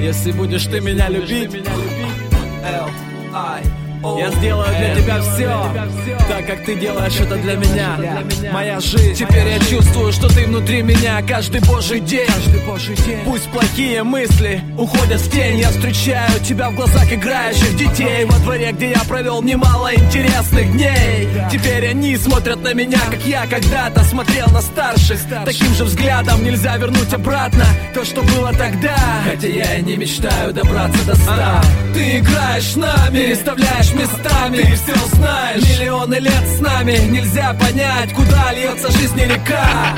Если будешь ты меня любить, я сделаю для тебя все, так как ты делаешь это для меня. Моя жизнь. Теперь я чувствую, что ты внутри меня каждый божий день. Пусть плохие мысли уходят в тень, я встречаю тебя в глазах играющих детей во дворе, где я провел немало интересных дней. Теперь они смотрят на меня, как я когда-то смотрел на старших. Таким же взглядом нельзя вернуть обратно то, что было тогда. Хотя я и не мечтаю добраться до 100. Ты играешь с нами, переставляешь местами. Ты все знаешь, миллионы лет с нами. Нельзя понять, куда льется жизнь и река.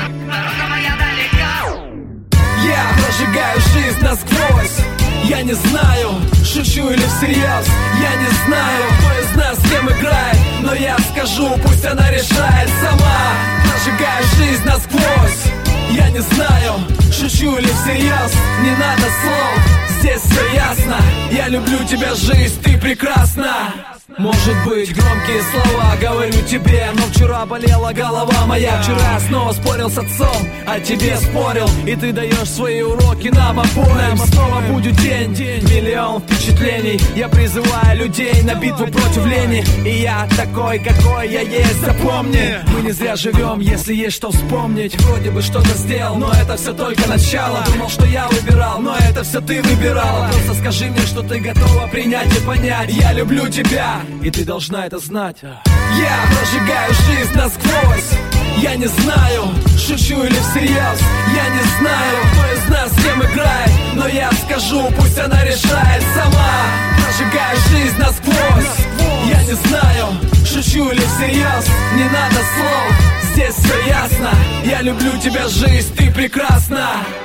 Я прожигаю жизнь насквозь. Я не знаю, шучу или всерьез. Я не знаю, кто из нас с кем играет, но я скажу, пусть она решает сама. Прожигаю жизнь насквозь. Я не знаю, шучу или всерьез. Не надо слов, здесь все ясно. Я люблю тебя, жизнь, ты прекрасна. Может быть, громкие слова говорю тебе, но вчера болела голова моя. Вчера я снова спорил с отцом, а тебе спорил. И ты даешь свои уроки нам обоим. Снова будет день, миллион впечатлений. Я призываю людей на битву против лени. И я такой, какой я есть, запомни. Мы не зря живем, если есть что вспомнить. Вроде бы что-то сделал, но это все только начало. Думал, что я выбирал, но это все ты выбирала. Просто скажи мне, что ты готова принять и понять. Я люблю тебя, и ты должна это знать. Я прожигаю жизнь насквозь. Я не знаю, шучу или всерьез. Я не знаю, кто из нас с кем играет, но я скажу, пусть она решает сама. Прожигаю жизнь насквозь. Я не знаю, шучу или всерьез. Не надо слов, здесь все ясно. Я люблю тебя, жизнь, ты прекрасна.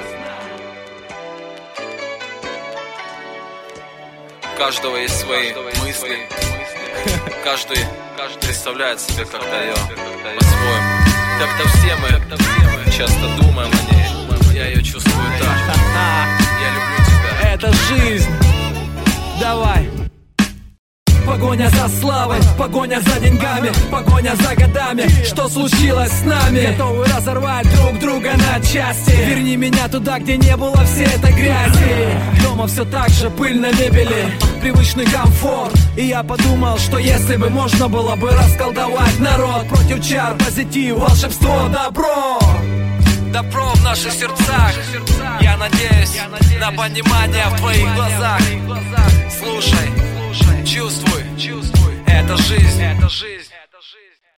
У каждого есть свои мысли. Каждый представляет себе как-то ее по-своему. Как-то все мы часто думаем о ней. Я ее чувствую так. Я люблю тебя. Это жизнь. Давай. Погоня за славой, погоня за деньгами, погоня за годами. Что случилось с нами? Готовы разорвать друг друга на части. Верни меня туда, где не было всей этой грязи. Дома все так же, пыль на мебели, привычный комфорт. И я подумал, что если бы можно было бы расколдовать народ против чар, позитив, волшебство, добро. Добро в наших сердцах. Я надеюсь на понимание в твоих глазах. Слушай, чувствуй, это жизнь.